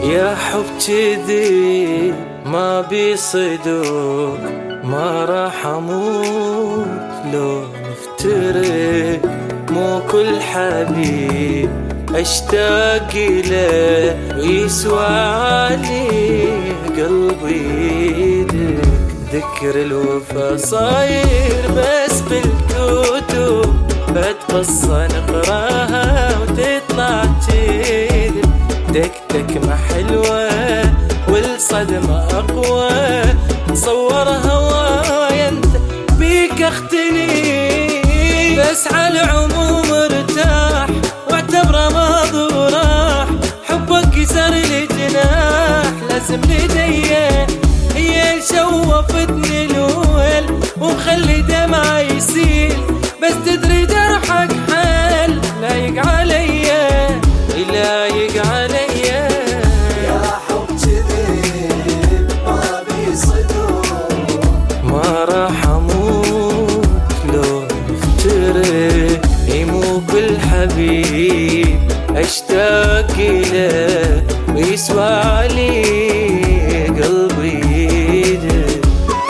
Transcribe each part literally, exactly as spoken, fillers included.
يا حب جذي ما بيصدق، ما راح اموت لو نفترق. مو كل حبيب اشتاق له ويسوى علي قلبي يدك. ذكر الوفا صاير بس بالكتب، بعد قصة نقراها وتطلع كذب. دكتك ما حلوة والصدمة أقوى، تصور هوايا انت بيك اختلي. بس على العموم ارتاح واعتبره ماضي وراح. حبك كسر لي جناح لازم لدي، هي اللي شوفتني الأول ومخلي دمعي يسيل. بس تدري جرحك حال لايق عليا، لايق عليا. يا حب جذي ما بيصدق، ما راح اموت لو نفترق. مو كل حبيب اشتاق له ويسوى علي قلبي يدك.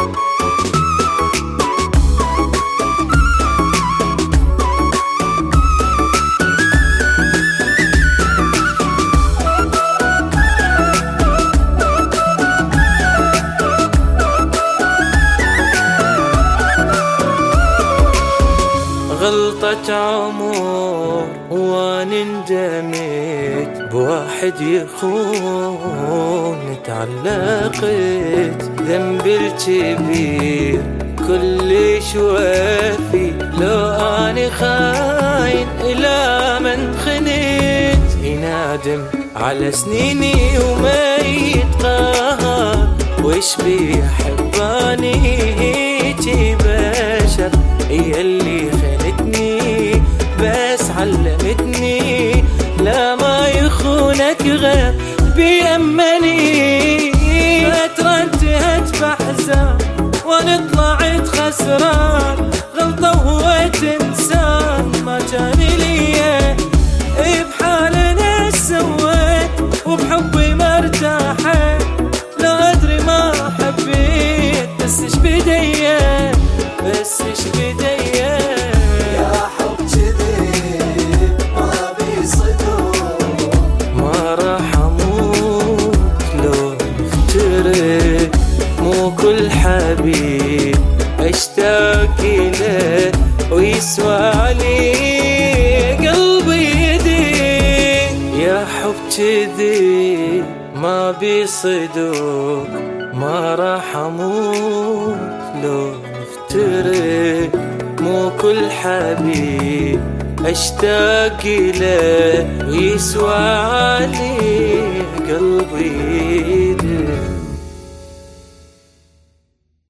غلطة عمر وانا اندميت بواحد يخون، تعلقت ذنبي الكبير كل شوافي. لو اني خاين الى من خنيت، ينادم على سنيني وما يتقهر. وش بيحباني هيجي بشر، هي اللي خانتني بس علمتني لا ما يخونك غير بيأمني. فترة انتهت بحزان وانا طلعت خسران، غلطة وهو تنسان ما كان ليا. بحالنا ايش سويت وبحبي ما ارتاحت، لا ادري ما حبيت بس ايش بديا، بس ايش بديا. يا حب جذي ما بيصدق، ما راح اموت لو نفترق. مو كل حبيب اشتاق له ويسوى علي قلبي يدك. يا حب جذي ما بيصدق، ما راح اموت لو نفترق. مو كل حبيب اشتاق له ويسوى علي قلبي